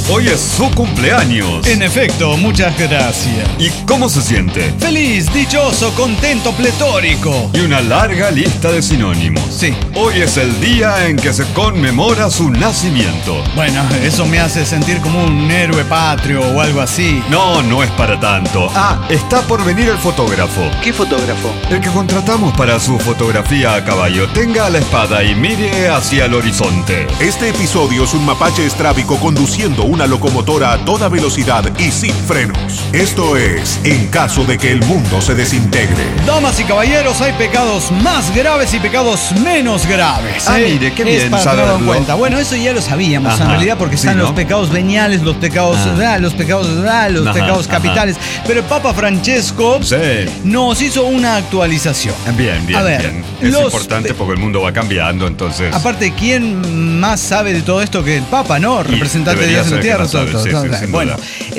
Hoy es su cumpleaños. En efecto, muchas gracias. ¿Y cómo se siente? Feliz, dichoso, contento, pletórico. Y una larga lista de sinónimos. Sí. Hoy es el día en que se conmemora su nacimiento. Bueno, eso me hace sentir como un héroe patrio o algo así. No, no es para tanto. Está por venir el fotógrafo. ¿Qué fotógrafo? El que contratamos para su fotografía a caballo. Tenga la espada y mire hacia el horizonte. Este episodio es un mapache estrábico conduciendo una locomotora a toda velocidad y sin frenos. Esto es En caso de que el mundo se desintegre. Damas y caballeros, hay pecados más graves y pecados menos graves. Mire, qué bien es para tenerlo en saberlo. cuenta. Bueno, eso ya lo sabíamos. Ajá. En realidad, porque están Sí, ¿no? los pecados veniales, los pecados, los pecados capitales. Pero el Papa Francesco Sí. nos hizo una actualización. Bien, A ver, bien. Es los importante porque el mundo va cambiando, entonces. Aparte, ¿quién más sabe de todo esto que el Papa, no? Representante de debería Dios en la ser tierra. que más sabe, sí, sin Bueno,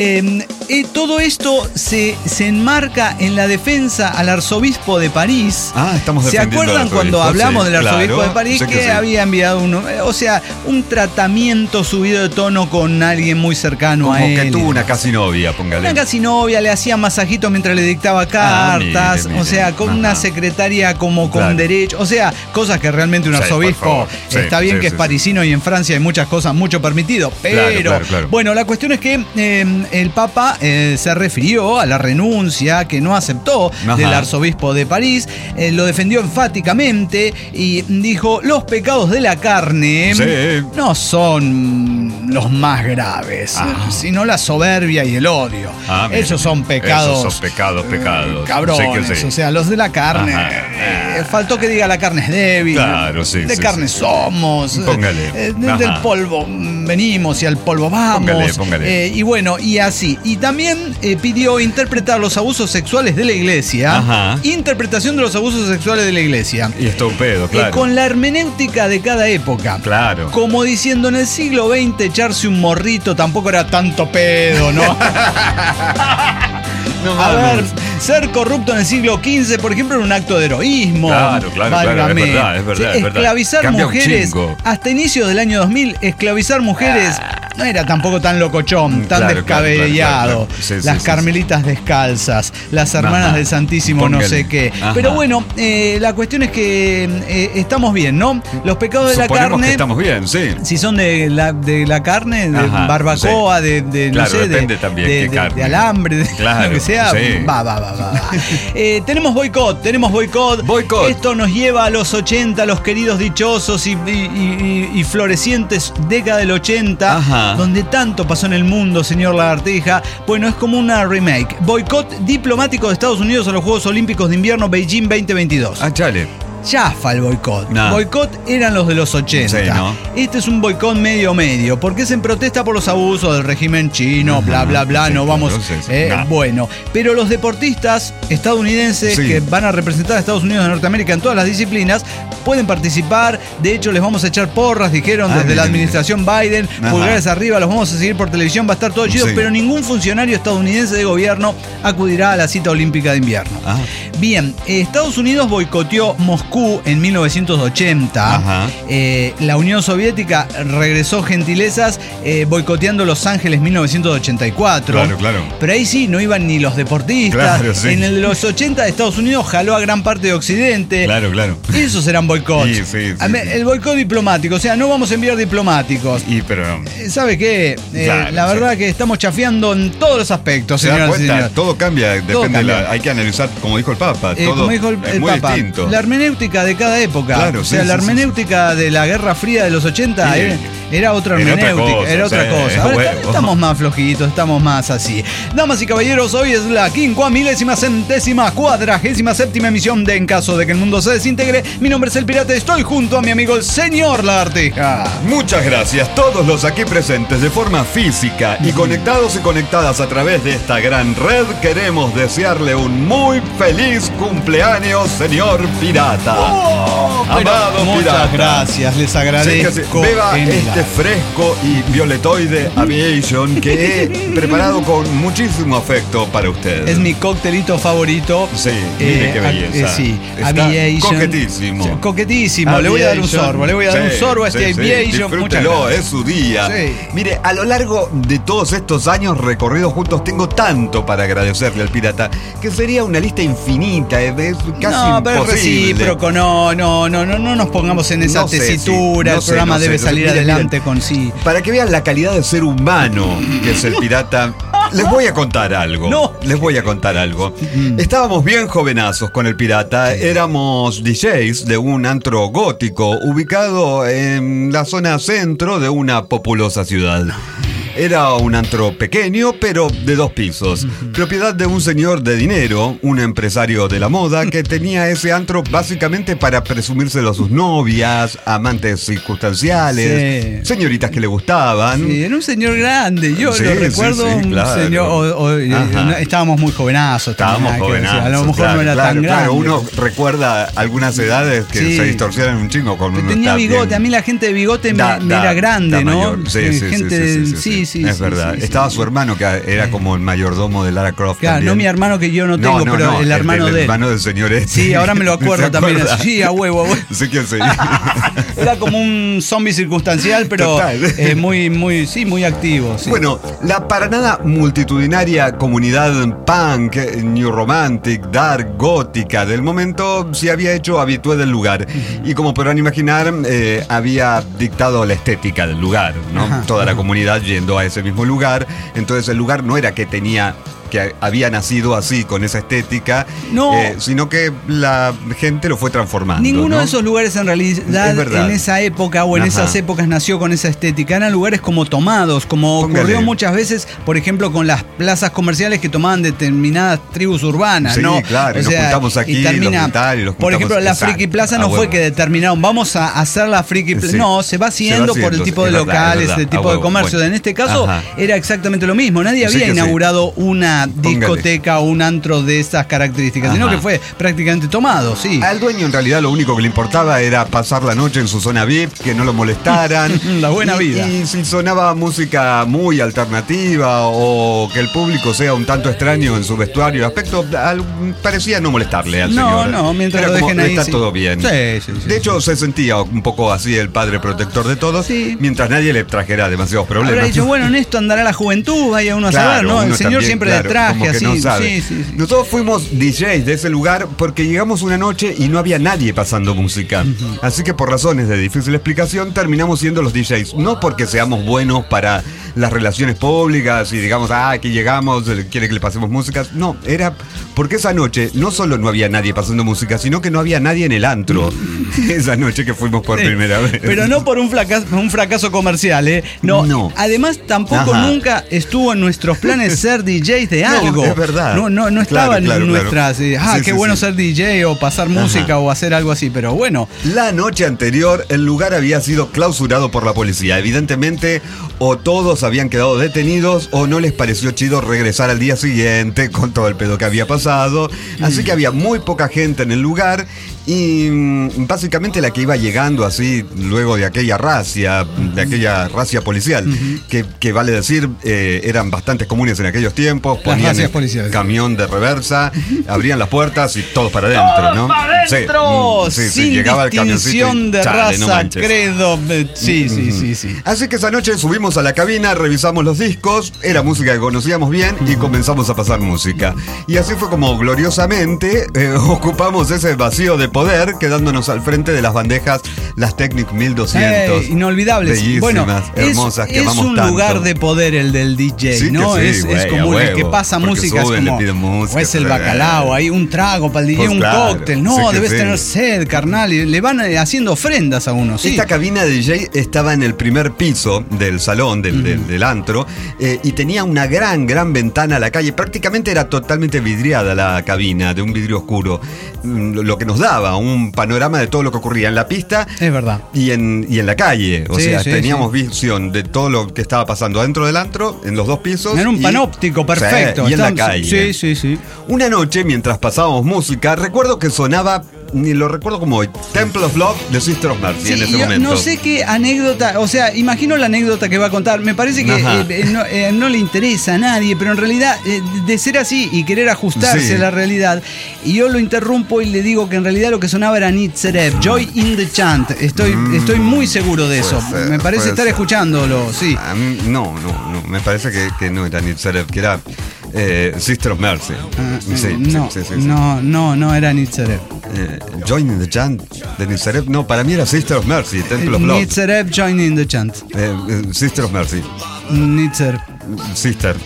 todo esto se enmarca en la defensa al arzobispo de París. Estamos ¿Se defendiendo al acuerdan arzobispo? cuando hablamos Sí, del arzobispo claro, de París sé que que sí. había enviado un tratamiento subido de tono con alguien muy cercano a Como él? que tuvo una casi novia, póngale. Una casi novia, le hacía masajitos mientras le dictaba cartas, mire. o sea, con una Ajá. secretaria como con Claro. derecho, o sea, cosas que realmente un Sí, arzobispo, por favor. Sí, está bien sí, que sí, es parisino y en Francia hay muchas cosas mucho permitido, pero Claro. bueno, la cuestión es que el Papa se refirió a la renuncia que no aceptó Ajá. del arzobispo de París, lo defendió enfáticamente y dijo, los pecados de la carne Sí. no son los más graves, sino la soberbia y el odio. Mire. Esos son pecados. Esos son pecados. Cabrones, Sé que sí. o sea, los de la carne. Ajá. Faltó que diga la carne es débil. Claro, sí, De sí, carne sí. somos. Póngale. Del Ajá. polvo venimos y al polvo vamos. Póngale. Y bueno, y así. Y también pidió interpretar los abusos sexuales de la iglesia. Ajá. Interpretación de los abusos sexuales de la iglesia. Y esto un pedo, claro. Con la hermenéutica de cada época. Claro. Como diciendo, en el siglo XX echarse un morrito tampoco era tanto pedo, ¿no? No A ver, mames. ser corrupto en el siglo XV, por ejemplo, era un acto de heroísmo. Claro, Válgame. es verdad, es verdad. Esclavizar Cambia un mujeres, chingo. hasta inicios del año 2000, esclavizar mujeres no era tampoco tan locochón, tan Claro, descabellado. claro. Sí, las carmelitas descalzas, las hermanas Ajá. del Santísimo, no Póngale. sé qué. Ajá. Pero bueno, la cuestión es que estamos bien, ¿no? Los pecados de la Suponemos carne. que estamos bien, sí. Si son de la carne, de Ajá, barbacoa, sí. no Claro, sé, depende también qué carne. de alambre, de Claro, lo que sea, sí. va. Tenemos boicot. Boicot. Esto nos lleva a los 80, los queridos dichosos y florecientes década del 80, Ajá. donde tanto pasó en el mundo, señor Lagartija. Bueno, es como una remake. Boicot diplomático de Estados Unidos a los Juegos Olímpicos de Invierno Beijing 2022. Chale. Chafa el boicot. No. Boicot eran los de los 80. Sí, ¿no? Este es un boicot medio, porque es en protesta por los abusos del régimen chino, bla, bla, bla. Sí, No vamos. entonces, no. Bueno, pero los deportistas estadounidenses Sí. que van a representar a Estados Unidos de Norteamérica en todas las disciplinas pueden participar. De hecho, les vamos a echar porras, dijeron desde la administración Biden. Ajá. Pulgares arriba, los vamos a seguir por televisión, va a estar todo chido, Sí. pero ningún funcionario estadounidense de gobierno acudirá a la cita olímpica de invierno. Ajá. Bien, Estados Unidos boicoteó Moscú en 1980. Ajá. La Unión Soviética regresó gentilezas boicoteando Los Ángeles 1984. Claro. Pero ahí sí, no iban ni los deportistas. Claro, sí. En el de los 80 Estados Unidos jaló a gran parte de Occidente. Claro. Esos serán boicots. Sí. El boicot diplomático, o sea, no vamos a enviar diplomáticos. Pero ¿Sabe qué? Claro, la verdad sí. que estamos chafiando en todos los aspectos, ¿se da señoras y cuenta? señores. Todo cambia, depende cambia. hay que analizar, como dijo el Papa, todo Como dijo es el muy Papa, distinto. la hermenéutica de cada época. Claro, o sea, sí, la sí, hermenéutica de la Guerra Fría de los 80 Sí. era otra Era otra hermenéutica, cosa, era otra sí, cosa. Ahora huevo. estamos más flojitos, estamos más así. Damas y caballeros, hoy es la 5.000.000.047ª emisión de En caso de que el mundo se desintegre. Mi nombre es El Pirata, estoy junto a mi amigo el señor Lagartija. Muchas gracias, todos los aquí presentes de forma física y conectados y conectadas a través de esta gran red. Queremos desearle un muy feliz cumpleaños, señor Pirata. Pero Amado muchas Pirata. gracias, les agradezco. Sí, que sí. Beba en el esta mate fresco y violetoide Aviation que he preparado con muchísimo afecto para usted. Es mi coctelito favorito. Sí, mire qué belleza. Sí, Está Aviation. coquetísimo. Sí, coquetísimo. Le voy a dar un sorbo. Le voy a dar un sorbo a este Aviation. Disfrútelo, es su día. Sí. Mire, a lo largo de todos estos años recorridos juntos tengo tanto para agradecerle al pirata que sería una lista infinita, es casi no, pero es imposible. recíproco, no nos pongamos en esa tesitura. El programa debe salir adelante con sí. Para que vean la calidad de ser humano que es el pirata, les voy a contar algo. Les voy a contar algo. Estábamos bien jovenazos con el pirata, éramos DJs de un antro gótico ubicado en la zona centro de una populosa ciudad. Era un antro pequeño, pero de 2 pisos. Propiedad de un señor de dinero, un empresario de la moda, que tenía ese antro básicamente para presumírselo a sus novias, amantes circunstanciales, señoritas que le gustaban. Sí, era un señor grande. Yo lo recuerdo, claro. Señor. Estábamos muy jovenazos. Estábamos jovenazos. A lo mejor no era tan grande. Claro, uno recuerda algunas edades que se distorsionan un chingo con uno. Tenía bigote. A mí la gente de bigote me era grande, ¿no? Sí, es verdad. Estaba su hermano que era como el mayordomo de Lara Croft. Claro, también. no mi hermano que yo no tengo, pero el hermano de él. El hermano del señor este. Sí, ahora me lo acuerdo también. Sí, a huevo. Sí, quién sé. Era como un zombie circunstancial, pero muy activo. Sí. Bueno, la para nada multitudinaria comunidad punk, new romantic, dark, gótica del momento se había hecho habitué del lugar. Y como podrán imaginar, había dictado la estética del lugar, ¿no? Toda la comunidad yendo a ese mismo lugar. Entonces el lugar no era que había nacido así con esa estética, sino que la gente lo fue transformando. Ninguno de esos lugares en realidad en esa época o en esas épocas nació con esa estética. Eran lugares como tomados, como ocurrió muchas veces, por ejemplo, con las plazas comerciales que tomaban determinadas tribus urbanas. Sí, ¿no? claro, nos juntamos aquí, por ejemplo, la Friki Plaza no fue que determinaron, vamos a hacer la Friki Plaza. No, se va haciendo por el tipo de locales, el tipo de comercio. En este caso era exactamente lo mismo. Nadie había inaugurado una discoteca o un antro de esas características, sino que fue prácticamente tomado, sí. Al dueño en realidad lo único que le importaba era pasar la noche en su zona VIP, que no lo molestaran. La buena vida. Y si sonaba música muy alternativa o que el público sea un tanto extraño en su vestuario y aspecto, parecía no molestarle al señor. No, mientras era lo dejen ahí. Está todo bien. Sí. De hecho, se sentía un poco así el padre protector de todos, mientras nadie le trajera demasiados problemas. Habrá dicho, bueno, en esto andará la juventud, vaya uno a saber, ¿no? El señor siempre de traje, así. No sabe. Nosotros fuimos DJs de ese lugar porque llegamos una noche y no había nadie pasando música. Así que por razones de difícil explicación terminamos siendo los DJs. No porque seamos buenos para las relaciones públicas y digamos, aquí llegamos, quiere que le pasemos música. No, era porque esa noche no solo no había nadie pasando música, sino que no había nadie en el antro. Esa noche que fuimos por primera vez. Pero no por un fracaso comercial, ¿eh? No. Además, tampoco nunca estuvo en nuestros planes ser DJs de algo. Es verdad. No estaba en nuestras. Qué bueno ser DJ o pasar música o hacer algo así, pero bueno. La noche anterior, el lugar había sido clausurado por la policía. Evidentemente, o todos habían quedado detenidos o no les pareció chido regresar al día siguiente con todo el pedo que había pasado. Así que había muy poca gente en el lugar. Y básicamente la que iba llegando así luego de aquella racia policial, que vale decir, eran bastante comunes en aquellos tiempos, ponían el camión de reversa, abrían las puertas y todos para adentro, ¿no? ¡Adentro! Sin llegaba el camioncito de raza, credo. Sí. Así que esa noche subimos a la cabina, revisamos los discos, era música que conocíamos bien y comenzamos a pasar música. Y así fue como gloriosamente ocupamos ese vacío de poder, quedándonos al frente de las bandejas, las Technic 1200. Inolvidables. Bellísimas, bueno, hermosas, que amamos tanto. Es un lugar de poder el del DJ, ¿no? Es como el que pasa música, suben, es como, música, o es el bacalao, hay un trago para el DJ, un cóctel. No, debes tener sed, carnal. Y le van haciendo ofrendas a uno, sí. Esta cabina de DJ estaba en el primer piso del salón, del antro, y tenía una gran ventana a la calle. Prácticamente era totalmente vidriada la cabina, de un vidrio oscuro. Lo que nos daba un panorama de todo lo que ocurría en la pista, es verdad, y en la calle. O sea, teníamos visión de todo lo que estaba pasando dentro del antro, en los 2 pisos. Era un panóptico perfecto. Y en la calle. Sí. Una noche, mientras pasábamos música, recuerdo que sonaba ni lo recuerdo como hoy. Temple of Love de Sister of Mercy, en ese momento. No sé qué anécdota, o sea, imagino la anécdota que va a contar. Me parece que no le interesa a nadie, pero en realidad, de ser así y querer ajustarse a la realidad, y yo lo interrumpo y le digo que en realidad lo que sonaba era Nitzerev, Joy in the Chant. Estoy muy seguro de eso. Me parece estar escuchándolo, sí. No, me parece que no era Nitzerev, que era Sister of Mercy. No era Nitzerev. Join in the Chant de Nitzerev. No, para mí era Sister of Mercy, Temple of Love. Nitzerev, Join in the Chant. Sister of Mercy. Sister.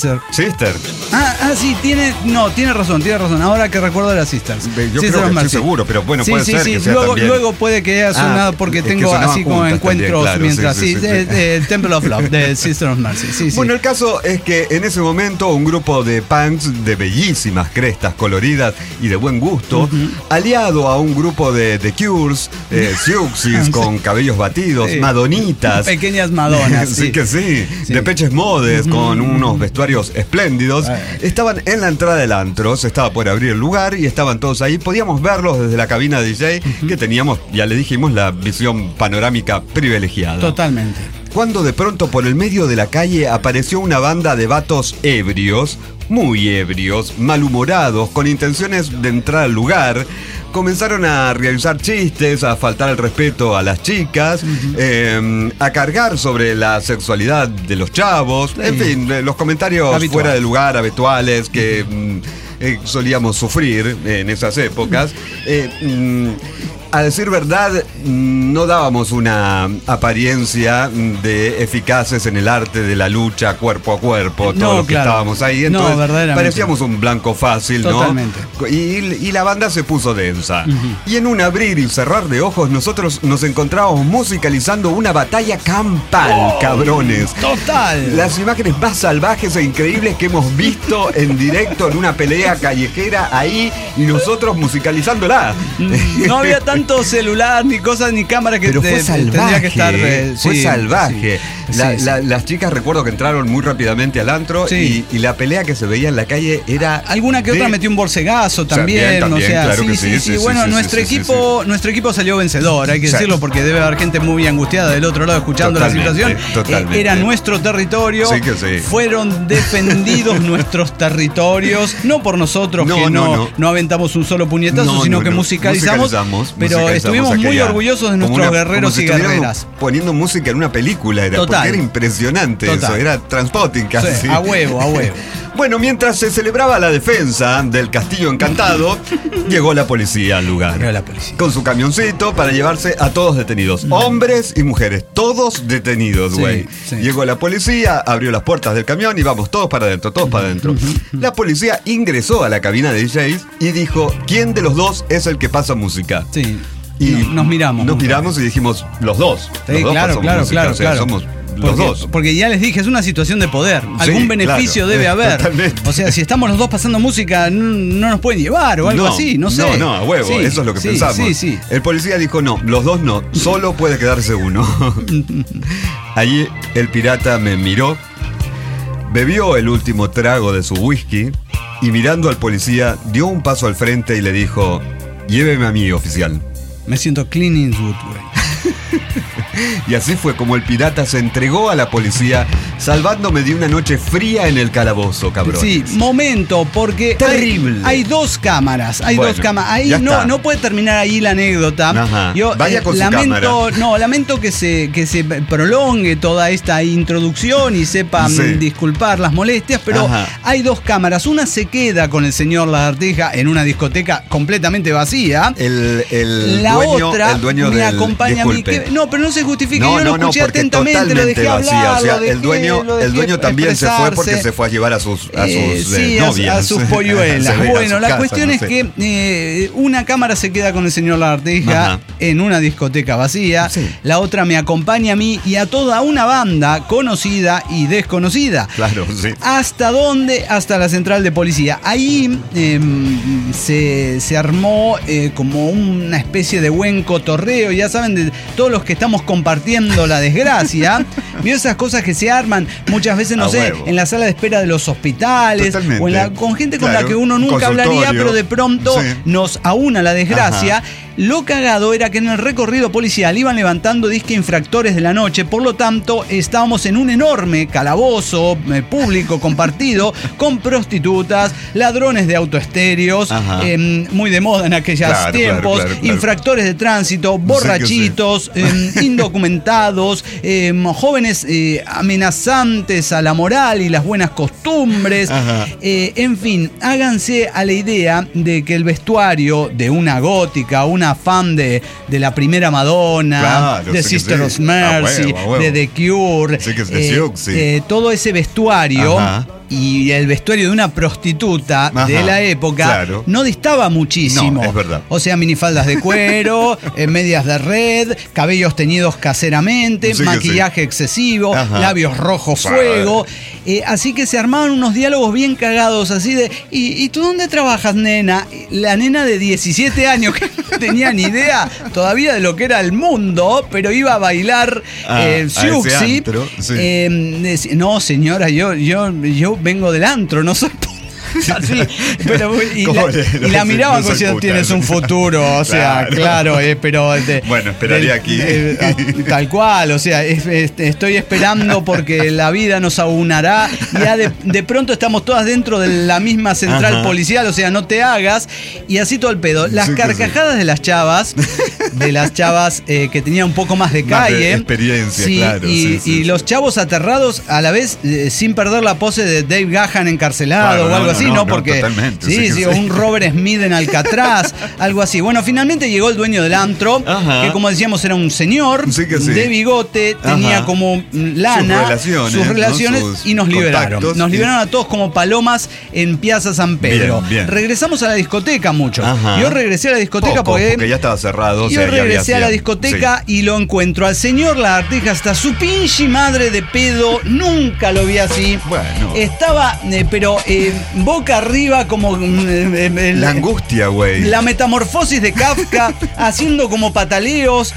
Sí, tiene razón. Ahora que recuerdo era Sisters. Yo creo que estoy seguro, pero bueno, puede ser que sea también. Luego puede que haya sonado porque tengo así como encuentros también, claro, mientras Temple of Love de Sister of Mercy. Bueno, el caso es que en ese momento un grupo de punks de bellísimas crestas coloridas y de buen gusto, aliado a un grupo de The Cures, Siouxsies con cabellos batidos, madonitas, pequeñas madonas, sí. Depeche Mode con unos vestuarios espléndidos, estaban en la entrada del antro, se estaba por abrir el lugar y estaban todos ahí. Podíamos verlos desde la cabina de DJ, que teníamos, ya le dijimos, la visión panorámica privilegiada. Totalmente. Cuando de pronto por el medio de la calle apareció una banda de vatos ebrios, muy ebrios, malhumorados, con intenciones de entrar al lugar. Comenzaron a realizar chistes, a faltar el respeto a las chicas, a cargar sobre la sexualidad de los chavos, en fin, los comentarios fuera de lugar habituales que solíamos sufrir en esas épocas. A decir verdad, no dábamos una apariencia de eficaces en el arte de la lucha cuerpo a cuerpo, todo lo que estábamos ahí. Entonces, parecíamos un blanco fácil, totalmente, ¿no? Y la banda se puso densa. Y en un abrir y cerrar de ojos, nosotros nos encontrábamos musicalizando una batalla campal, cabrones. Total. Las imágenes más salvajes e increíbles que hemos visto en directo en una pelea callejera ahí, y nosotros musicalizándola. No había tanto celular, ni cosas, ni cámara que fue salvaje, tendría que estar. Fue salvaje. Las chicas recuerdo que entraron muy rápidamente al antro y la pelea que se veía en la calle era. Alguna que otra metió un bolsegazo también. O sea, claro bueno, nuestro equipo salió vencedor, hay que decirlo, porque debe haber gente muy angustiada del otro lado escuchando la situación. Era nuestro territorio. Fueron defendidos nuestros territorios, no por nosotros, que no aventamos un solo puñetazo, sino que musicalizamos. Pero estuvimos muy orgullosos de nuestros guerreros y guerreras. Poniendo música en una película, porque era impresionante eso, era Transpotting casi. A huevo. Bueno, mientras se celebraba la defensa del Castillo Encantado, llegó la policía al lugar. Con su camioncito para llevarse a todos detenidos. Hombres y mujeres, todos detenidos, güey. Llegó la policía, abrió las puertas del camión y vamos, todos para adentro. La policía ingresó a la cabina de DJs y dijo, ¿quién de los dos es el que pasa música? Sí. Y nos miramos. Nos miramos y dijimos, los dos. Claro. Somos los dos. Porque ya les dije, es una situación de poder. Algún beneficio debe haber. Totalmente. O sea, si estamos los dos pasando música, no nos pueden llevar o algo así, no sé. No, a huevo, eso es lo que pensamos. Sí. El policía dijo, no, los dos no, solo puede quedarse uno. Allí el pirata me miró, bebió el último trago de su whisky y mirando al policía dio un paso al frente y le dijo, lléveme a mí, oficial. Me siento Clint Eastwood, güey. Y así fue como el pirata se entregó a la policía, salvándome de una noche fría en el calabozo, cabrón. Sí, momento, porque terrible. Hay dos cámaras. Ahí no puede terminar ahí la anécdota. Vaya con su cámara. Lamento que se prolongue toda esta introducción y sepan disculpar las molestias, pero hay dos cámaras. Una se queda con el señor Lagartija en una discoteca completamente vacía. El dueño me acompaña a mí. No, pero no se justifica. Yo lo escuché atentamente, lo dejé hablar. O sea, el dueño también se fue porque se fue a llevar a sus novias. A sus polluelas. Bueno, la cuestión es que una cámara se queda con el señor Lagartija en una discoteca vacía. La otra me acompaña a mí y a toda una banda conocida y desconocida. Claro, sí. ¿Hasta dónde? Hasta la central de policía. Ahí se armó como una especie de buen cotorreo, ya saben, de todos los que estamos compartiendo la desgracia. Vio esas cosas que se arman enferman muchas veces, no sé, en la sala de espera de los hospitales. Totalmente. O con gente con la que uno nunca hablaría, pero de pronto nos aúna la desgracia. Lo cagado era que en el recorrido policial iban levantando disque infractores de la noche, por lo tanto estábamos en un enorme calabozo público compartido con prostitutas, ladrones de autoestéreos, muy de moda en aquellos tiempos, infractores de tránsito, borrachitos, indocumentados, jóvenes amenazantes a la moral y las buenas costumbres. En fin, háganse a la idea de que el vestuario de una gótica, una fan de la primera Madonna, de Sister of Mercy, de The Cure, todo ese vestuario y el vestuario de una prostituta de la época no distaba muchísimo. No, es verdad. O sea, minifaldas de cuero, medias de red, cabellos teñidos caseramente, maquillaje excesivo, labios rojos fuego. Así que se armaban unos diálogos bien cagados, así de, ¿y tú dónde trabajas, nena? La nena de 17 años, que no tenía ni idea todavía de lo que era el mundo, pero iba a bailar Siuxi. No, señora, yo vengo del antro, no soy... Así, pero, y la miraban como si tienes un futuro, o sea, claro, pero... bueno, esperaría aquí. Tal cual, o sea, estoy esperando porque la vida nos aunará. Ya de pronto estamos todas dentro de la misma central policial, o sea, no te hagas. Y así todo el pedo. Las carcajadas de las chavas, que tenían un poco más de calle. Más de experiencia, claro. Y los chavos aterrados a la vez, sin perder la pose de Dave Gahan encarcelado o algo así. No, porque totalmente, un Robert Smith en Alcatraz, algo así. Bueno, finalmente llegó el dueño del antro, que como decíamos era un señor de bigote, tenía como lana sus relaciones, y nos liberaron. Nos liberaron a todos como palomas en Piazza San Pedro. Bien. Regresamos a la discoteca mucho. Yo regresé a la discoteca porque ya estaba cerrado. Yo regresé a la discoteca y lo encuentro al señor Lagartija hasta su pinche madre de pedo. Nunca lo vi así. Bueno. Estaba, pero boca arriba como... la angustia, güey. La metamorfosis de Kafka, haciendo como pataleos.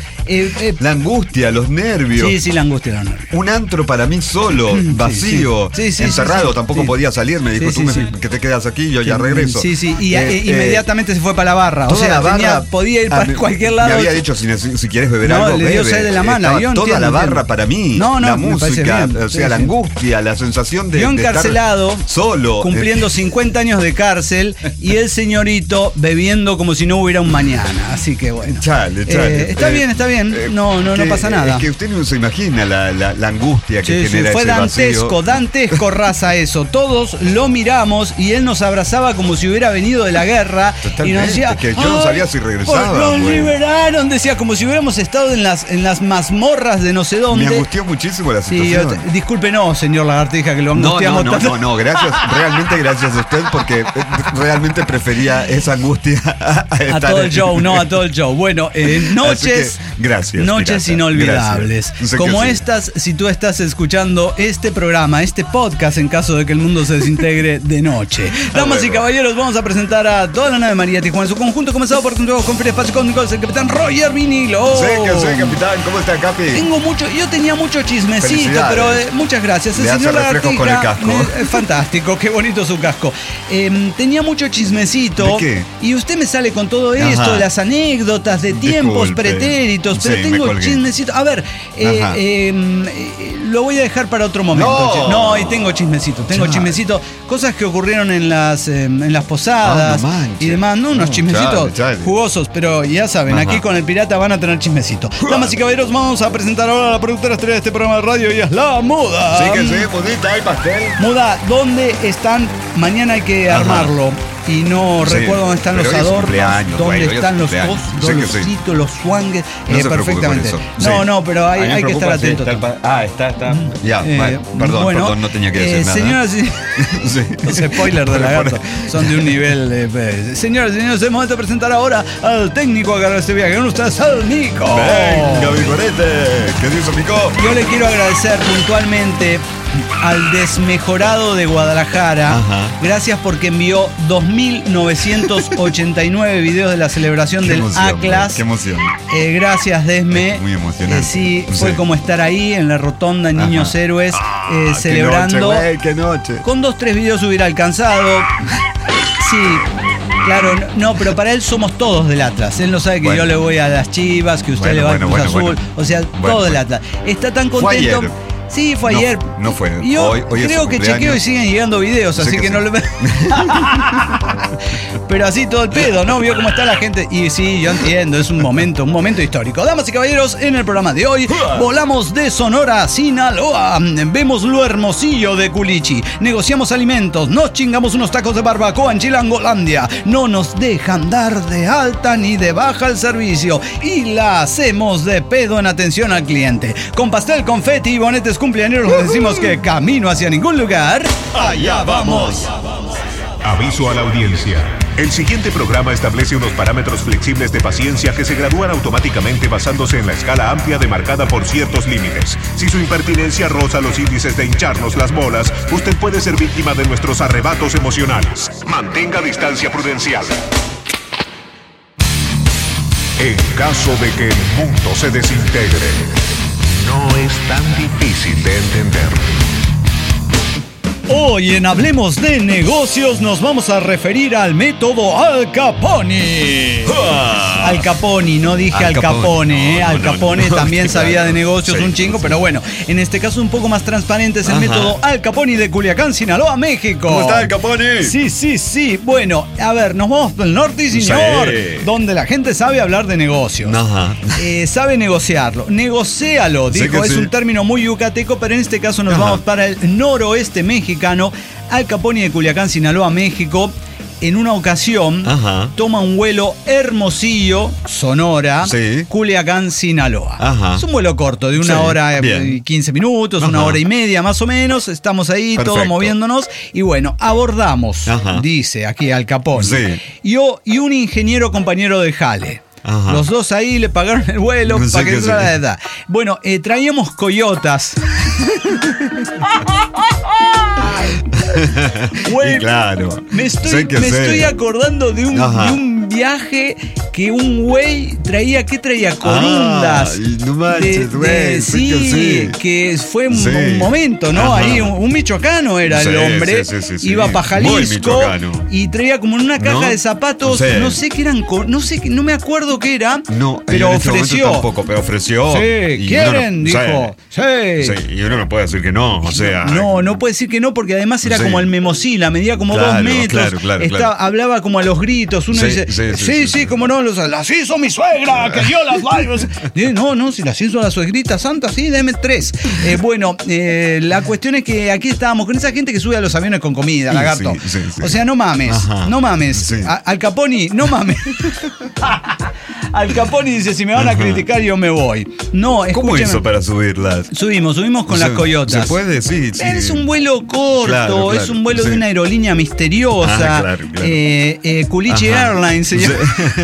La angustia, los nervios. Sí, la angustia, los nervios. Un antro para mí solo, vacío, encerrado, tampoco podía salir. Me dijo, que te quedas aquí, yo ya regreso. Y inmediatamente se fue para la barra. O sea, podía ir para cualquier lado. Me había dicho, si quieres beber algo, le dio sed de la mano. Toda la barra para mí. La música, o sea, la angustia, la sensación de encarcelado, estar solo, cumpliendo 50 años de cárcel, y el señorito bebiendo como si no hubiera un mañana. Así que bueno. Chale. Está bien. No pasa nada. Es que usted no se imagina la angustia que genera fue ese dantesco, raza, eso. Todos lo miramos y él nos abrazaba como si hubiera venido de la guerra. Totalmente, y nos decía, que yo no sabía si regresaba. Nos liberaron, decía, como si hubiéramos estado en las mazmorras de no sé dónde. Me angustió muchísimo la situación. Disculpe, señor Lagartija, que lo angustiamos tanto. No, gracias, realmente gracias a usted, porque realmente prefería esa angustia a todo el show, a todo el show. Bueno, noches... Gracias. Noches pirata. Inolvidables. Gracias. Como estas, si tú estás escuchando este programa, este podcast, en caso de que el mundo se desintegre de noche. Damas y caballeros, vamos a presentar a toda la nave María Tijuana en su conjunto, comenzado por nuevo con Espacio Cósmico, el capitán Roger Vinilo. Sí, capitán. ¿Cómo está, Capi? Yo tenía mucho chismecito, pero muchas gracias. El señor Lagartija, con el casco. Fantástico, qué bonito su casco. Tenía mucho chismecito. ¿De qué? Y usted me sale con todo esto, las anécdotas de tiempos pretéritos, pero tengo chismecito. A ver, lo voy a dejar para otro momento. No, y tengo chismecito. Cosas que ocurrieron en las posadas y demás. Unos chismecitos jugosos, pero ya saben, aquí con el pirata van a tener chismecito. Damas y caballeros, vamos a presentar ahora a la productora estrella de este programa de radio, y es la Muda. Sí, Mudita, hay pastel. Muda, ¿dónde están? Mañana hay que armarlo. Y no recuerdo dónde están los adornos, dónde están los dolorcitos, los swangues. Perfectamente. Pero hay que estar atento. Está. Ya, perdón, no tenía que decir nada. Señoras y los spoilers de Lagarto son de un nivel. Señoras y señores, es momento de presentar ahora al técnico a cargo de este viaje. Con ustedes, al Nico. Venga, Vicorete. ¿Qué dice, Nico? Yo le quiero agradecer puntualmente al desmejorado de Guadalajara. Ajá. Gracias porque envió 2.989 videos de la celebración del Atlas. Qué emoción. Gracias, Desme. Muy emocionante. Sí, fue como estar ahí en la rotonda Niños Héroes celebrando. Qué noche. Con 2-3 videos hubiera alcanzado. Sí. Claro, no, pero para él somos todos del Atlas. Él no sabe que yo le voy a las Chivas, que usted le va al Cruz Azul. O sea, todo del Atlas. Está tan contento. Sí, fue ayer. No fue. Yo creo que chequeo y siguen llegando videos, así que no lo veo. Pero así todo el pedo, ¿no? Vio cómo está la gente. Y sí, yo entiendo, es un momento histórico. Damas y caballeros, en el programa de hoy volamos de Sonora a Sinaloa. Vemos lo hermosillo de Culichi. Negociamos alimentos. Nos chingamos unos tacos de barbacoa en Chilangolandia. No nos dejan dar de alta ni de baja el servicio. Y la hacemos de pedo en atención al cliente. Con pastel, confeti y bonetes cumpleañeros les decimos que camino hacia ningún lugar. Allá vamos. Aviso a la audiencia. El siguiente programa establece unos parámetros flexibles de paciencia que se gradúan automáticamente basándose en la escala amplia demarcada por ciertos límites. Si su impertinencia roza los índices de hincharnos las bolas, usted puede ser víctima de nuestros arrebatos emocionales. Mantenga distancia prudencial. En caso de que el mundo se desintegre, no es tan difícil de entender. Hoy en Hablemos de Negocios nos vamos a referir al método Al Capone. Al Capone, no dije Al Capone. Al Capone también sabía de negocios un chingo, pero bueno, en este caso un poco más transparente es el método Al Capone de Culiacán, Sinaloa, México. ¿Cómo está Al Capone? Sí. Bueno, a ver, nos vamos del norte, señor, donde la gente sabe hablar de negocios. Sabe negociarlo. Negocialo, dijo, es un término muy yucateco, pero en este caso nos vamos para el noroeste mexicano. Al Capone de Culiacán, Sinaloa, México. En una ocasión toma un vuelo Hermosillo, Sonora, Culiacán, Sinaloa. Es un vuelo corto, de 1 hora y 15 minutos, 1 hora y media más o menos. Estamos ahí todos moviéndonos. Y bueno, abordamos, dice aquí Al Capone. Yo y un ingeniero compañero de jale. Los dos ahí le pagaron el vuelo para que entrara la edad. Bueno, traíamos coyotas. Güey, claro. Me estoy acordando de un viaje que un güey traía. ¿Qué traía? Corundas. No manches, güey. Sí, que fue un momento, ¿no? Ahí un michoacano era el hombre. Iba para Jalisco y traía como en una caja de zapatos. No sé qué eran. No me acuerdo qué era. No, pero ofreció. Tampoco, pero ofreció. Sí, ¿quieren? Dijo. Sí. Y uno no puede decir que no. O sea. No puede decir que no, porque además era como el memosila, medía como 2 metros. Claro. Hablaba como a los gritos. Uno dice, sí, como no, las hizo mi suegra, que yo las lives. No, si las hizo la suegrita santa, sí, deme 3. Bueno, la cuestión es que aquí estábamos con esa gente que sube a los aviones con comida, lagarto. Sí. O sea, no mames. Al Capone, no mames. Al Capone dice, si me van a criticar, yo me voy. No, escúcheme. ¿Cómo hizo para subirlas? Subimos con las coyotas. ¿Se puede? Sí. Es un vuelo corto, claro, es un vuelo de una aerolínea misteriosa. Claro. Culichi Airlines se llama.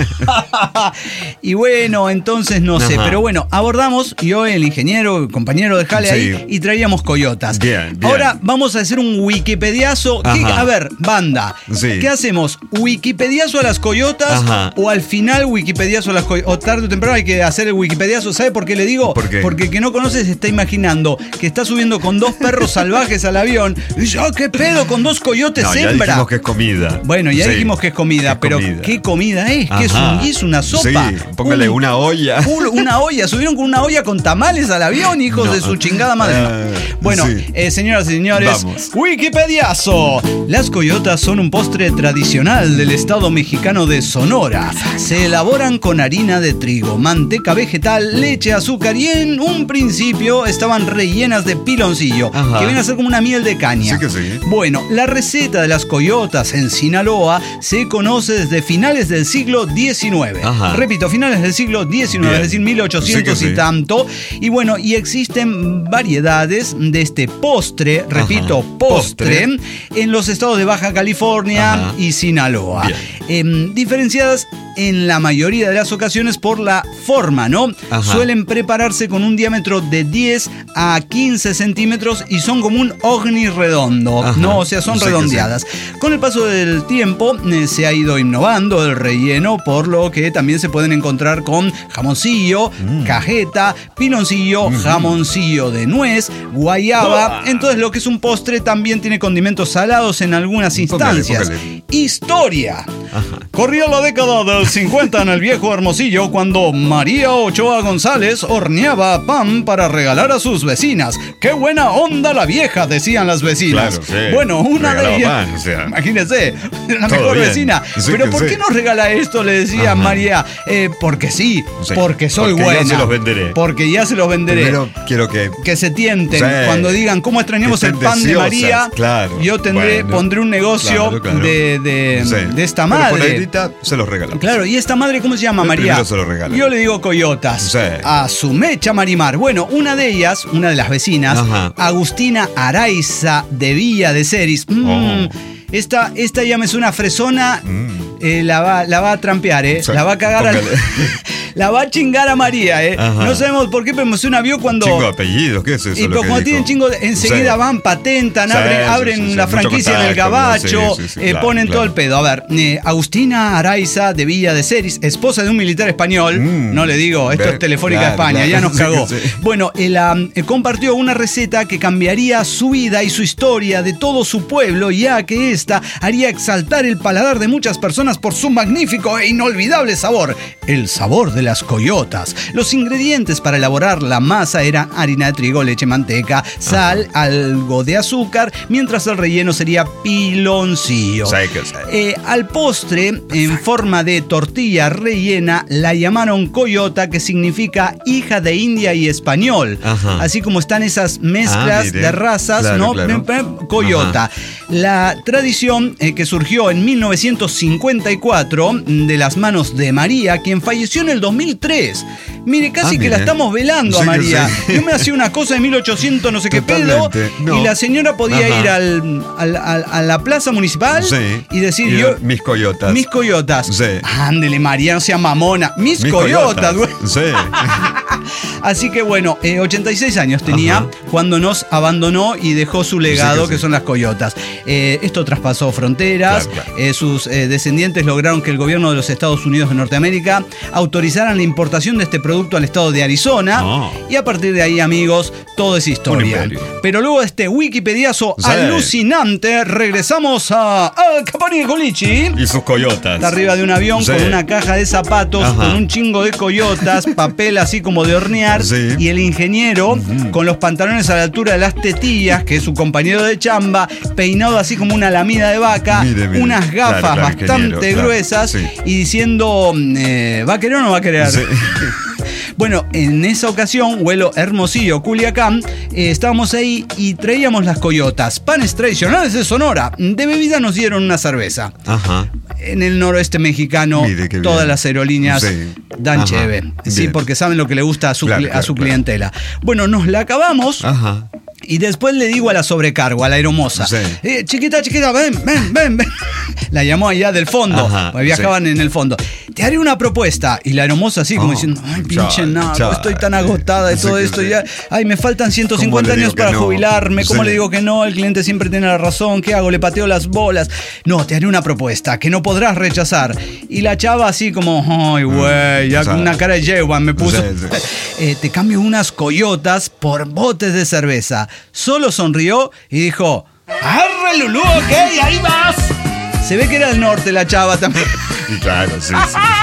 Y bueno, entonces no sé. Pero bueno, abordamos, yo, el ingeniero, compañero de jale ahí, y traíamos coyotas. Bien. Ahora vamos a hacer un wikipediazo. A ver, banda, ¿qué hacemos? ¿Wikipediazo a las coyotas o al final wikipediazo a las coyotas? O tarde o temprano hay que hacer el wikipediazo. ¿Sabe por qué le digo? ¿Por qué? Porque el que no conoce se está imaginando que está subiendo con 2 perros salvajes al avión. Y dice, ¿qué pedo? Con 2 coyotes hembra. Ya dijimos que es comida. Bueno, ya dijimos que es comida, pero ¿qué comida es? ¿Qué es un guiso? ¿Una sopa? Sí, póngale una olla. Una olla. Subieron con una olla con tamales al avión, hijos de su chingada madre. Bueno, señoras y señores, vamos. Wikipediazo. Las coyotas son un postre tradicional del estado mexicano de Sonora. Se elaboran con harina de trigo, manteca vegetal, leche, azúcar y en un principio estaban rellenas de piloncillo, que viene a ser como una miel de caña. Sí que sí. Bueno, la receta de las coyotas en Sinaloa se conoce desde finales del siglo XIX. Repito, finales del siglo XIX, es decir, 1800 y tanto. Y bueno, y existen variedades de este postre, repito, postre, en los estados de Baja California y Sinaloa. Diferenciadas en la mayoría de las ocasiones por la forma, ¿no? Ajá. Suelen prepararse con un diámetro de 10 a 15 centímetros y son como un ogni redondo, ajá, ¿no? O sea, son redondeadas. Con el paso del tiempo se ha ido innovando el relleno, por lo que también se pueden encontrar con jamoncillo, cajeta, piloncillo, jamoncillo de nuez, guayaba. Entonces lo que es un postre también tiene condimentos salados en algunas instancias. Historia. Ajá. Corría la década del 50 en el viejo Hermosillo cuando María Ochoa González horneaba pan para regalar a sus vecinas. ¡Qué buena onda la vieja!, decían las vecinas. Claro, sí. Bueno, una de ellas, pan, o sea, imagínense, la mejor bien. Vecina. Sí, pero ¿por qué nos regala esto?, le decía, ajá, María. Porque sí, porque soy buena. Ya se los venderé. Porque ya se los venderé. Primero quiero que se tienten. Sí. Cuando digan cómo extrañamos el pan deseosas, de María, claro, yo pondré un negocio, claro, de esta madre. Se los regala. Claro, ¿y esta madre cómo se llama, María? Se los regala. Yo le digo coyotas. Sí. A su mecha Marimar. Bueno, una de ellas, una de las vecinas, ajá, Agustina Araiza de Villa de Ceris. Esta ya me suena fresona. La va a trampear, ¿eh? O sea, la va a cagar la va a chingar a María, ¿eh? Ajá. No sabemos por qué, pero me suena vio cuando... Chingo de apellidos, ¿qué es eso? Y pero cuando tienen chingo, enseguida sí, van, patentan, abren la franquicia en el gabacho, ponen todo el pedo. A ver, Agustina Araiza de Villa de Ceris, esposa de un militar español, no le digo, esto es Telefónica España, ya nos cagó. Sí. Bueno, compartió una receta que cambiaría su vida y su historia de todo su pueblo, ya que esta haría exaltar el paladar de muchas personas por su magnífico e inolvidable sabor, el sabor de las coyotas. Los ingredientes para elaborar la masa eran harina de trigo, leche, manteca, sal, algo de azúcar, mientras el relleno sería piloncillo. Al postre, en forma de tortilla rellena, la llamaron coyota, que significa hija de India y español. Ajá. Así como están esas mezclas de razas, claro, ¿no? Claro. Coyota. Ajá. La tradición que surgió en 1954 de las manos de María, quien falleció en el 2003. Mire, casi que la estamos velando a María. Yo me hacía una cosa de 1800 no sé qué pedo, y la señora podía ir a la plaza municipal y decir mis coyotas. Mis coyotas. Sí. Ándele, María, no sea mamona. Mis coyotas, güey. Sí. Así que bueno, 86 años tenía cuando nos abandonó y dejó su legado, que son las coyotas. Esto traspasó fronteras. Claro. Sus descendientes lograron que el gobierno de los Estados Unidos de Norteamérica autorizaran la importación de este producto al estado de Arizona. Y a partir de ahí, amigos, todo es historia. Pero luego de este wikipediazo alucinante, regresamos a Al Capone y Colichi. Y sus coyotas. Está arriba de un avión con una caja de zapatos, con un chingo de coyotas, papel así como de hornear, y el ingeniero con los pantalones a la altura de las tetillas, que es su compañero de chamba, peinado así como una lamida de vaca, mire, unas gafas bastante gruesas, y diciendo, ¿va a querer o no va a querer? Sí. Bueno, en esa ocasión, vuelo Hermosillo, Culiacán, estábamos ahí y traíamos las coyotas, panes tradicionales de Sonora. De bebida nos dieron una cerveza. Ajá. En el noroeste mexicano, todas las aerolíneas dan cheve. Sí, porque saben lo que le gusta a su clientela. Bueno, nos la acabamos. Ajá. Y después le digo a la sobrecargo, a la aeromoza, chiquita, ven. La llamó allá del fondo, porque viajaban en el fondo. Te haré una propuesta. Y la aeromoza así como diciendo, ay, pinche nada, estoy tan agotada de todo esto. Ya, ay, me faltan 150 años para jubilarme. ¿Cómo le digo que no? El cliente siempre tiene la razón. ¿Qué hago? Le pateo las bolas. No, te haré una propuesta que no podrás rechazar. Y la chava así como, ay, güey, ya con una cara de yegua me puso. Te cambio unas coyotas por botes de cerveza. Solo sonrió y dijo, ¡arre, Lulú! Ok, ahí vas. Se ve que era del norte la chava también. Claro, sí.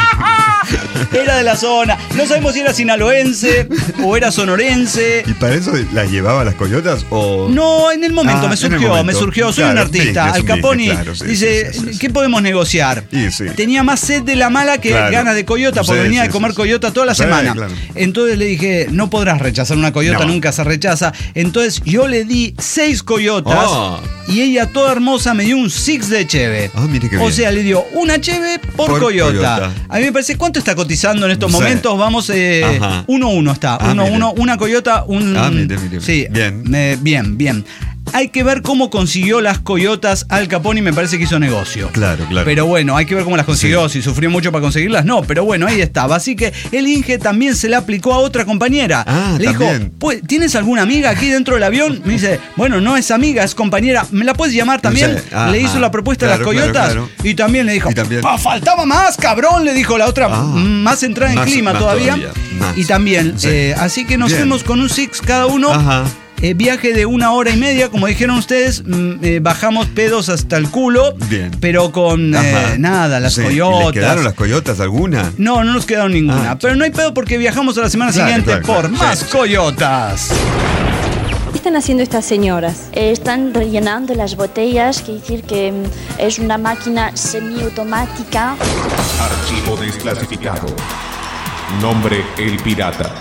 Era de la zona. No sabemos si era sinaloense o era sonorense. ¿Y para eso las llevaba las coyotas? O... No, en el momento me surgió. Soy un artista. Al Capone dice, ¿qué podemos negociar? Tenía más sed de la mala que ganas de coyota, porque venía de comer coyota toda la semana. Claro. Entonces le dije, no podrás rechazar una coyota, nunca se rechaza. Entonces yo le di 6 coyotas y ella toda hermosa me dio un 6 de cheve. Mire qué bien. O sea, le dio una cheve por coyota. A mí me parece, ¿cuánto está cotizando en estos momentos? Vamos, 1-1 está. 1-1, una coyota, un... mire. Sí, bien. Hay que ver cómo consiguió las coyotas Al Capone y me parece que hizo negocio. Claro. Pero bueno, hay que ver cómo las consiguió. Si sufrió mucho para conseguirlas, no. Pero bueno, ahí estaba. Así que el Inge también se le aplicó a otra compañera. Le dijo, pues, ¿tienes alguna amiga aquí dentro del avión? Me dice, bueno, no es amiga, es compañera. ¿Me la puedes llamar también? Le hizo la propuesta a las coyotas. Y también le dijo, faltaba más, cabrón, le dijo la otra, más entrada en clima todavía. Y también, así que nos fuimos con un Six cada uno. Viaje de 1 hora y media, como dijeron ustedes, bajamos pedos hasta el culo, pero con nada, las coyotas. ¿Le quedaron las coyotas alguna? No nos quedaron ninguna, pero no hay pedo porque viajamos a la semana siguiente por más coyotas. ¿Qué están haciendo estas señoras? Están rellenando las botellas, quiere decir que es una máquina semiautomática. Archivo desclasificado. Nombre: El Pirata.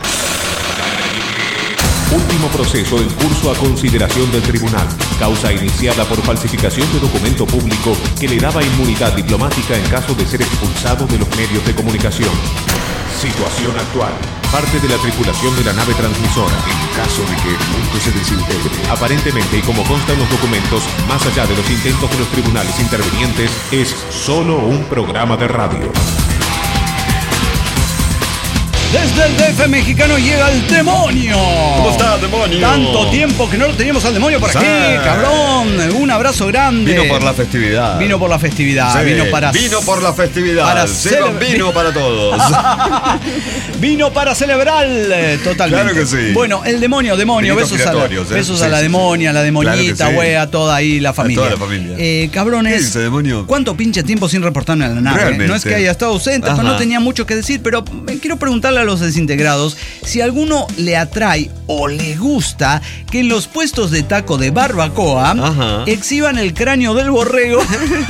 Último proceso en curso a consideración del tribunal. Causa iniciada por falsificación de documento público que le daba inmunidad diplomática en caso de ser expulsado de los medios de comunicación. Situación actual. Parte de la tripulación de la nave transmisora, en caso de que el mundo se desintegre. Aparentemente, y como constan los documentos, más allá de los intentos de los tribunales intervinientes, es solo un programa de radio. Desde el DF mexicano llega el demonio. ¿Cómo está, demonio? Tanto tiempo que no lo teníamos al demonio por aquí, cabrón. Un abrazo grande. Vino por la festividad. Vino por la festividad. Sí, vino por la festividad. Vino para todos. Vino para celebrar totalmente. Claro que sí. Bueno, el demonio. Besos a la demonia, a la demonita, wea, toda ahí la familia. A toda la familia. Cabrones. ¿Qué dice, demonio? ¿Cuánto pinche tiempo sin reportarme a la nave? Realmente. No es que haya estado ausente, pero no tenía mucho que decir, pero quiero preguntarle a los desintegrados si a alguno le atrae o le gusta que en los puestos de taco de barbacoa exhiban el cráneo del borrego.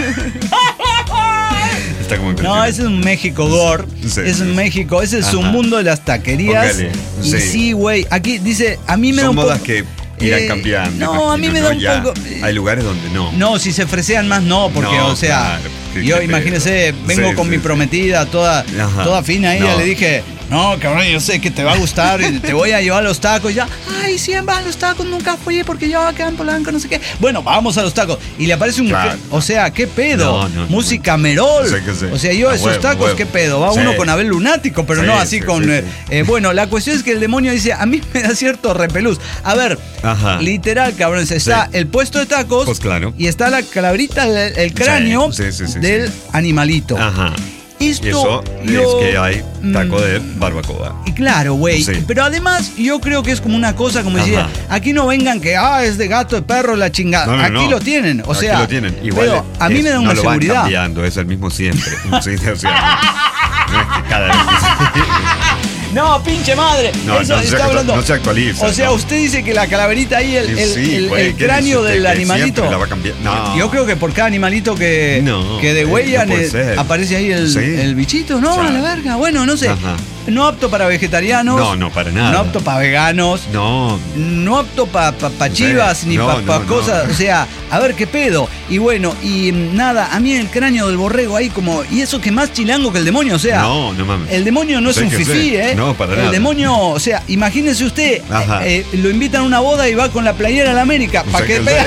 Está como no, ese es un México gore. Es un México, ese es un mundo de las taquerías. Y sí, güey, aquí dice, a mí me da un poco... modas que irán cambiando. No, a mí me da un poco... Hay lugares donde no. No, si se fresean más no, porque, o sea, yo imagínese, vengo con mi prometida toda fina ahí, le dije... No, cabrón, yo sé que te va a gustar y te voy a llevar a los tacos. Ya, ay, siempre van a los tacos, nunca fui porque yo acá en Polanco, no sé qué. Bueno, vamos a los tacos. Y le aparece un... O sea, ¿qué pedo? Música Merol. O sea, yo esos tacos, ¿qué pedo? Va uno con Abel Lunático, pero no así con... bueno, la cuestión es que el demonio dice, a mí me da cierto repelús. A ver, literal, cabrón, está el puesto de tacos y está la calaverita, el cráneo del animalito. Esto es que hay taco de barbacoa. Y claro, güey. Pero además, yo creo que es como una cosa, como decía, aquí no vengan que es de gato, de perro, la chingada. Aquí lo tienen. O sea, aquí lo tienen. Igual pero a mí me da una seguridad. No lo van cambiando, es el mismo siempre. O sea, no es que cada vez. No, pinche madre. Eso está hablando. No se actualiza. O sea, usted dice que la calaverita ahí, el cráneo del animalito. La va a cambiar. No. Yo creo que por cada animalito que degüellan aparece ahí el bichito. No, a la verga. Bueno, no sé. No apto para vegetarianos. No, para nada. No apto para veganos. No apto para chivas ni para cosas. O sea, a ver qué pedo. Y bueno, y nada, a mí el cráneo del borrego ahí como... Y eso que más chilango que el demonio, o sea... No mames. El demonio no es un fifí, No, para nada. El demonio, o sea, imagínese usted, lo invitan a una boda y va con la playera a la América, para que vean...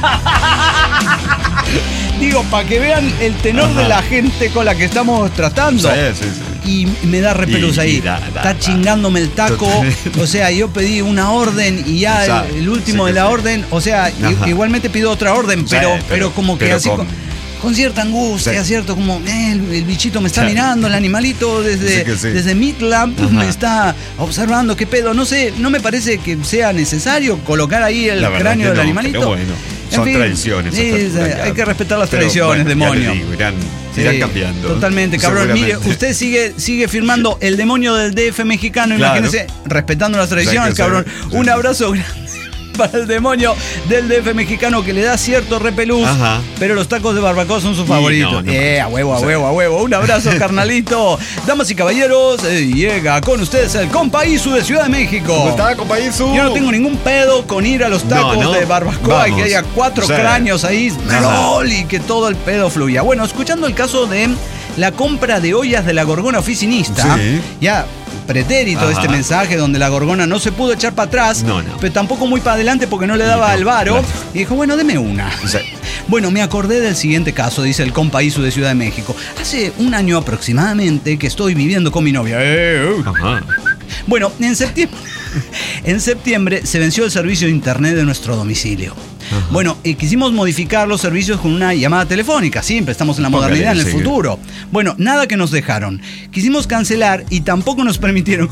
Digo, para que vean el tenor de la gente con la que estamos tratando. Sí. Y me da repelús ahí. Está chingándome el taco. O sea, yo pedí una orden y ya el último de la orden. O sea, igualmente pido otra orden, pero como que así con cierta angustia, ¿cierto? Como el bichito me está mirando, el animalito desde Midland me está observando, qué pedo. No sé, no me parece que sea necesario colocar ahí el cráneo del animalito. Pero bueno, son tradiciones. Hay que respetar las tradiciones, demonio. Irán cambiando. Totalmente, cabrón. Mire, usted sigue firmando el demonio del DF mexicano, imagínese, respetando las tradiciones, cabrón. Un abrazo grande para el demonio del DF mexicano que le da cierto repelús, pero los tacos de barbacoa son sus favoritos. A huevo. Un abrazo, carnalito. Damas y caballeros, llega con ustedes el compa Isu de Ciudad de México. ¿Cómo está, compa Isu? Yo no tengo ningún pedo con ir a los tacos de barbacoa y que haya 4 cráneos ahí, y que todo el pedo fluya. Bueno, escuchando el caso de la compra de ollas de la Gorgona Oficinista, ya pretérito este mensaje donde la gorgona no se pudo echar para atrás, pero tampoco muy para adelante porque no le daba al varo. Claro. Y dijo, bueno, deme una. Sí. Bueno, me acordé del siguiente caso, dice el compa Isu de Ciudad de México. Hace un año aproximadamente que estoy viviendo con mi novia. Ajá. Bueno, en septiembre se venció el servicio de internet de nuestro domicilio. Ajá. Bueno, quisimos modificar los servicios con una llamada telefónica. Siempre estamos en la modernidad, en el futuro. Bueno, nada que nos dejaron. Quisimos cancelar y tampoco nos permitieron.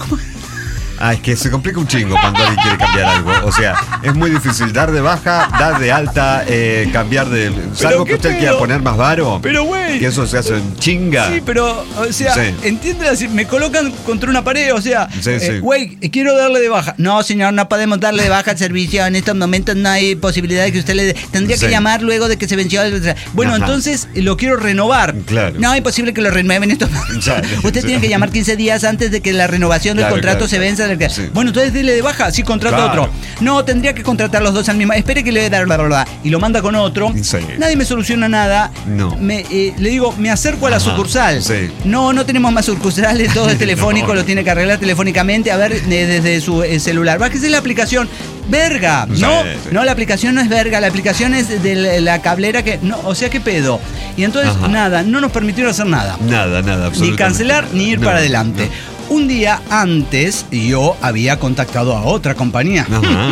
Es que se complica un chingo cuando alguien quiere cambiar algo. O sea, es muy difícil dar de baja, dar de alta, cambiar de... Salvo que usted quiera poner más varo. Pero, güey. Que eso se hace en chinga. Sí, pero, o sea, ¿entiendes? Me colocan contra una pared, o sea, güey, quiero darle de baja. No, señor, no podemos darle de baja al servicio. En estos momentos no hay posibilidad de que usted le... Tendría que llamar luego de que se venció. Bueno, entonces lo quiero renovar. Claro. No, imposible que lo renueven estos momentos. Usted tiene que llamar 15 días antes de que la renovación del contrato se venza. Sí. Bueno, entonces dile de baja, sí, contrata otro. No, tendría que contratar los dos al mismo. Espere que le dé bla, bla, bla. Y lo manda con otro. Sí. Nadie me soluciona nada. No. Le digo, me acerco a la sucursal. Sí. No tenemos más sucursales, todo es telefónico, lo tiene que arreglar telefónicamente. A ver, desde su celular. Bájese la aplicación. Verga, no, la aplicación no es verga, la aplicación es de la cablera que, no, o sea, ¿qué pedo? Y entonces, nada, no nos permitieron hacer nada. Nada, absolutamente. Ni cancelar, ni ir para adelante. Un día antes yo había contactado a otra compañía.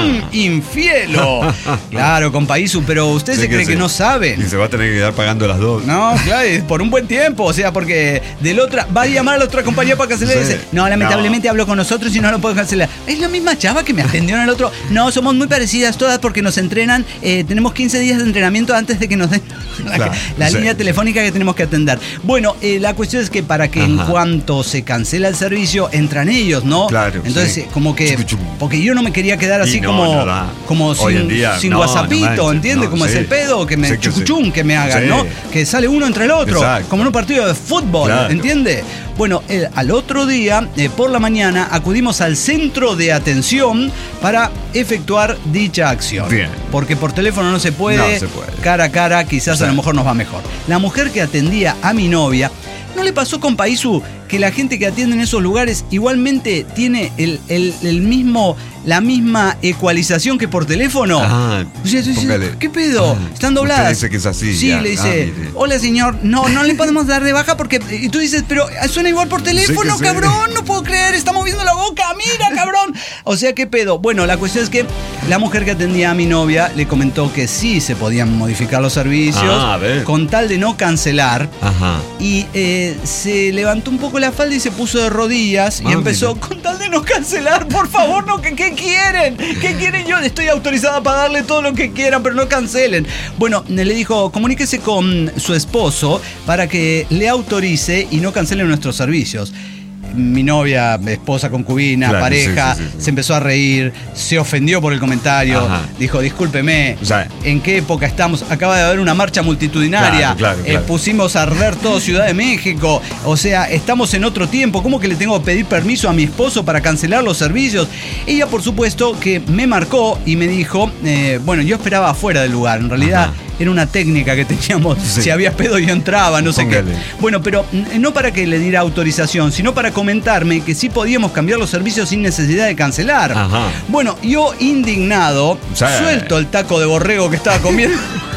¡Infielo! Claro, compa Isu, pero usted se cree que no sabe. Y se va a tener que quedar pagando las dos. No, claro, por un buen tiempo. O sea, porque del otra va a llamar a la otra compañía para cancelar ese. No, lamentablemente habló con nosotros y no lo puedo cancelar. Es la misma chava que me atendió en el otro. No, somos muy parecidas todas porque nos entrenan. Tenemos 15 días de entrenamiento antes de que nos den la línea telefónica que tenemos que atender. Bueno, la cuestión es que para que en cuanto se cancela el servicio entran ellos, ¿no? Claro. Entonces, como que... Porque yo no me quería quedar así como sin WhatsAppito, ¿entiendes? Como es el pedo, que me chucuchum, que me hagan, ¿no? Que sale uno entre el otro. Exacto. Como en un partido de fútbol, ¿entiendes? Bueno, al otro día, por la mañana, acudimos al centro de atención para efectuar dicha acción. Bien. Porque por teléfono no se puede. No se puede. Cara a cara, quizás a lo mejor nos va mejor. La mujer que atendía a mi novia, ¿no le pasó, compa Isu, que la gente que atiende en esos lugares igualmente tiene la misma ecualización que por teléfono? O sea, tú dices, ¿qué pedo? Están dobladas. Usted dice que es así. Sí, le dice, hola señor, no le podemos dar de baja porque... Y tú dices, pero suena igual por teléfono, cabrón, no puedo creer, está moviendo la boca, mira, cabrón. O sea, ¿qué pedo? Bueno, la cuestión es que la mujer que atendía a mi novia le comentó que sí se podían modificar los servicios con tal de no cancelar. Y se levantó un poco la falda y se puso de rodillas y empezó, con tal de no cancelar, por favor, no, ¿qué quieren? ¿Qué quieren? Yo estoy autorizada para darle todo lo que quieran, pero no cancelen. Bueno, le dijo, comuníquese con su esposo para que le autorice y no cancelen nuestros servicios. Mi novia, esposa, concubina, pareja, se empezó a reír, se ofendió por el comentario, dijo, discúlpeme, ¿en qué época estamos? Acaba de haber una marcha multitudinaria, pusimos a arder todo Ciudad de México, o sea, estamos en otro tiempo, ¿cómo que le tengo que pedir permiso a mi esposo para cancelar los servicios? Ella, por supuesto, que me marcó y me dijo, bueno, yo esperaba afuera del lugar, en realidad... Era una técnica que teníamos, si había pedo yo entraba, no sé qué. Bueno, pero no para que le diera autorización, sino para comentarme que sí podíamos cambiar los servicios sin necesidad de cancelar. Bueno, yo indignado, suelto el taco de borrego que estaba comiendo.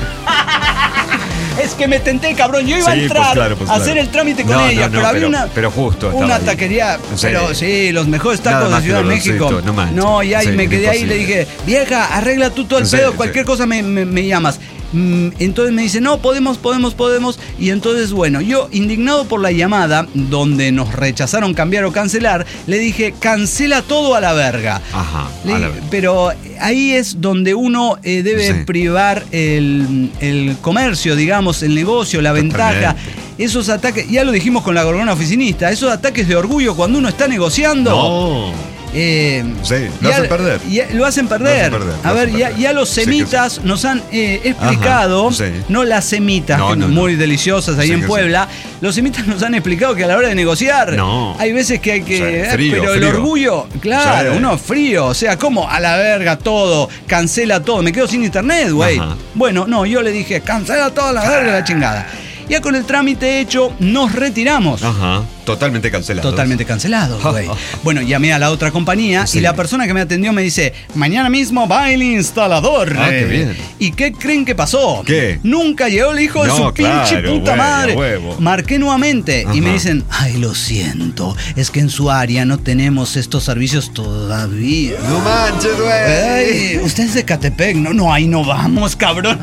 Es que me tenté, cabrón. Yo iba a entrar a hacer el trámite con ella, pero había una taquería, pero sí, los mejores tacos de Ciudad de México. Y me quedé ahí y le dije, vieja, arregla tú todo el pedo, cualquier cosa me llamas. Entonces me dice, no, podemos. Y entonces, bueno, yo indignado por la llamada, donde nos rechazaron cambiar o cancelar, le dije, cancela todo a la verga. Pero ahí es donde uno debe privar el comercio, digamos, el negocio, la ventaja. Esos ataques, ya lo dijimos con la gorgona oficinista, esos ataques de orgullo cuando uno está negociando. Lo hacen perder. Lo hacen perder. A ver, ya los semitas nos han explicado, no las semitas, muy deliciosas ahí en Puebla, los semitas nos han explicado que a la hora de negociar hay veces que hay que... pero el orgullo, claro, uno frío, o sea, ¿cómo? A la verga todo, cancela todo, me quedo sin internet, güey. Bueno, no, yo le dije, cancela todo a la verga, la chingada. Ya con el trámite hecho, nos retiramos. Ajá. Totalmente cancelado. Totalmente cancelado, güey. Bueno, llamé a la otra compañía y la persona que me atendió me dice, mañana mismo va el instalador. Ah, qué bien. ¿Y qué creen que pasó? ¿Qué? Nunca llegó el hijo de su pinche puta madre. Huevo. Marqué nuevamente y me dicen, ay, lo siento, es que en su área no tenemos estos servicios todavía. No manches, güey. Usted es de Catepec, no, ahí no vamos, cabrón.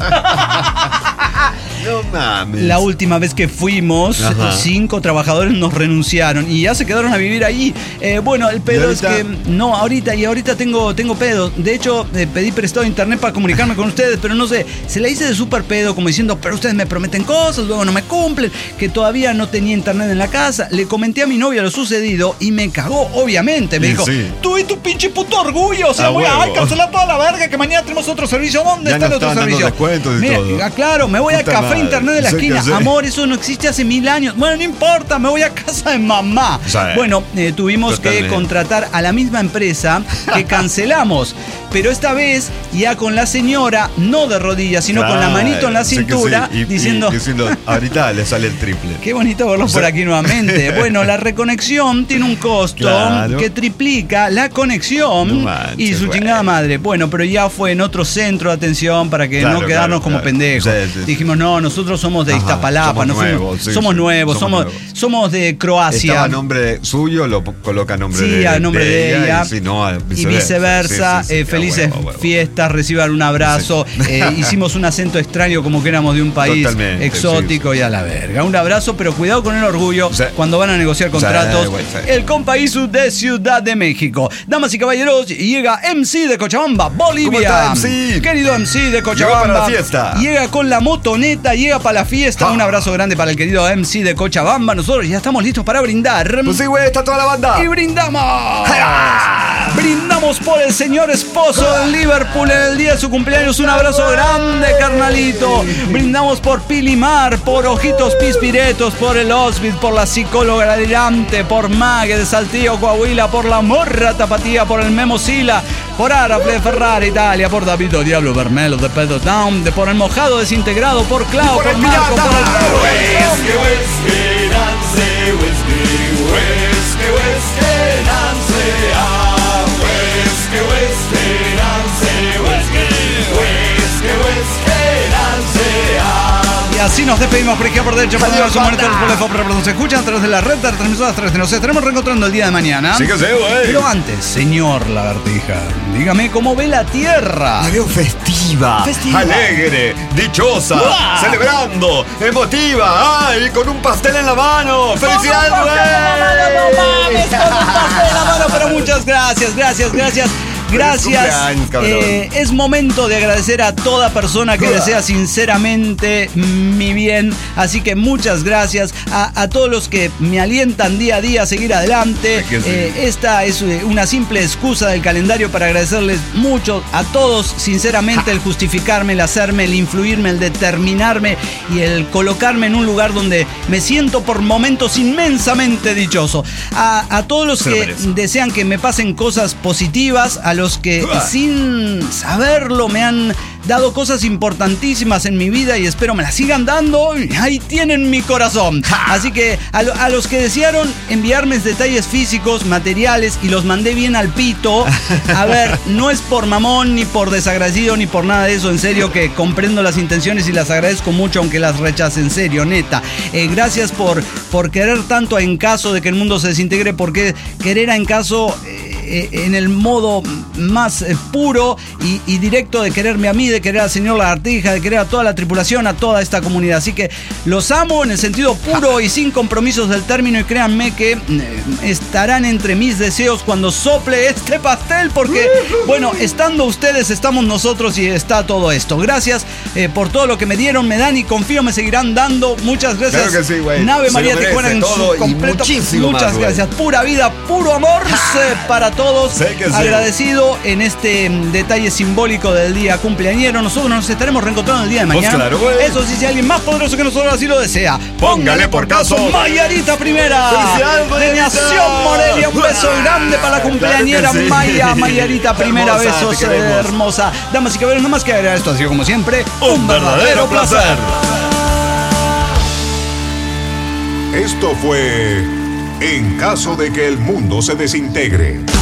No mames. La última vez que fuimos, 5 trabajadores nos renunciaron y ya se quedaron a vivir ahí. Bueno, el pedo es que no, ahorita tengo pedo. De hecho, pedí prestado internet para comunicarme con ustedes, pero no sé, se la hice de súper pedo, como diciendo, pero ustedes me prometen cosas, luego no me cumplen, que todavía no tenía internet en la casa. Le comenté a mi novia lo sucedido y me cagó, obviamente. Me dijo, tú y tu pinche puto orgullo, o sea, voy a cancelar toda la verga, que mañana tenemos otro servicio. ¿Dónde está el otro servicio? Mira, claro, me voy a Café Internet de la esquina. Amor, eso no existe hace 1000 años. Bueno, no importa, me voy a casa de mamá. Bueno, tuvimos que contratar a la misma empresa que cancelamos, pero esta vez ya con la señora, no de rodillas, sino con la manito en la cintura, diciendo, ahorita le sale el triple. Qué bonito verlos por aquí nuevamente. Bueno, la reconexión tiene un costo que triplica la conexión y su chingada madre. Bueno, pero ya fue en otro centro de atención para que no quedarnos como pendejos. Dijimos, no, nosotros somos de Iztapalapa, somos nuevos, somos de Croacia. Estaba a nombre suyo, lo coloca a nombre de ella. Sí, a nombre de ella. Y viceversa. Felices fiestas, reciban un abrazo. Hicimos un acento extraño como que éramos de un país exótico y a la verga. Un abrazo, pero cuidado con el orgullo cuando van a negociar contratos. El compaísu de Ciudad de México. Damas y caballeros, llega MC de Cochabamba, Bolivia. ¿Cómo está, MC? Querido MC de Cochabamba. Llega para la fiesta. Llega con la motoneta, llega para la fiesta. Un abrazo grande para el querido MC de Cochabamba. Nosotros ya estamos listos para brindar. Pues sí, güey, está toda la banda. Y brindamos. Brindamos por el señor esposo del Liverpool en el día de su cumpleaños. Un abrazo grande, carnalito. Brindamos por Pilimar, por Ojitos Pispiretos, por el Hospice, por la psicóloga delirante, por Mague de Saltillo, Coahuila, por la Morra Tapatía, por el Memo Sila, por Arable de Ferrara, Italia, por Davido Diablo Bermelo de Pedro Down, por el Mojado Desintegrado, por Clau, por Marco, por Y así nos despedimos por izquierda, por derecha, por derecha, por se escuchan a través de la red de transmisoras 3. Nos estaremos reencontrando el día de mañana. Sí que sé, güey. Pero antes, señor Lagartija, dígame cómo ve la tierra. La veo festiva, alegre, dichosa, celebrando, emotiva, ¡ay! Con un pastel en la mano. ¡Felicidades, güey! No mames, con un pastel en la mano, pero muchas gracias. Gracias. Es momento de agradecer a toda persona que desea sinceramente mi bien. Así que muchas gracias a todos los que me alientan día a día a seguir adelante. Esta es una simple excusa del calendario para agradecerles mucho a todos. Sinceramente, el justificarme, el hacerme, el influirme, el determinarme y el colocarme en un lugar donde me siento por momentos inmensamente dichoso. A todos los que desean que me pasen cosas positivas, a los que sin saberlo me han dado cosas importantísimas en mi vida y espero me las sigan dando, ahí tienen mi corazón. Así que a los que desearon enviarme detalles físicos, materiales y los mandé bien al pito, a ver, no es por mamón, ni por desagradecido, ni por nada de eso, en serio que comprendo las intenciones y las agradezco mucho aunque las rechace, en serio, neta. Gracias por querer tanto en caso de que el mundo se desintegre, porque querer en caso en el modo más puro y directo de quererme a mí, de querer al señor Lagartija, de querer a toda la tripulación, a toda esta comunidad. Así que los amo en el sentido puro y sin compromisos del término, y créanme que estarán entre mis deseos cuando sople este pastel, porque bueno, estando ustedes estamos nosotros y está todo esto. Gracias por todo lo que me dieron, me dan y confío me seguirán dando. Muchas gracias. Claro que sí, güey. Nave María Tijuana en su completo. Muchas gracias. Pura vida, puro amor para todos. Agradecido en este detalle simbólico del día cumpleañero. Nosotros nos estaremos reencontrando el día de mañana. Claro, eso sí, si alguien más poderoso que nosotros así lo desea, póngale por caso Mayarita Primera de Nación Morelia. Un beso grande para la cumpleañera Mayarita Primera. Besos, hermosa. Damas y caballeros, no más que agregar, esto ha sido como siempre un verdadero placer. Esto fue En caso de que el mundo se desintegre.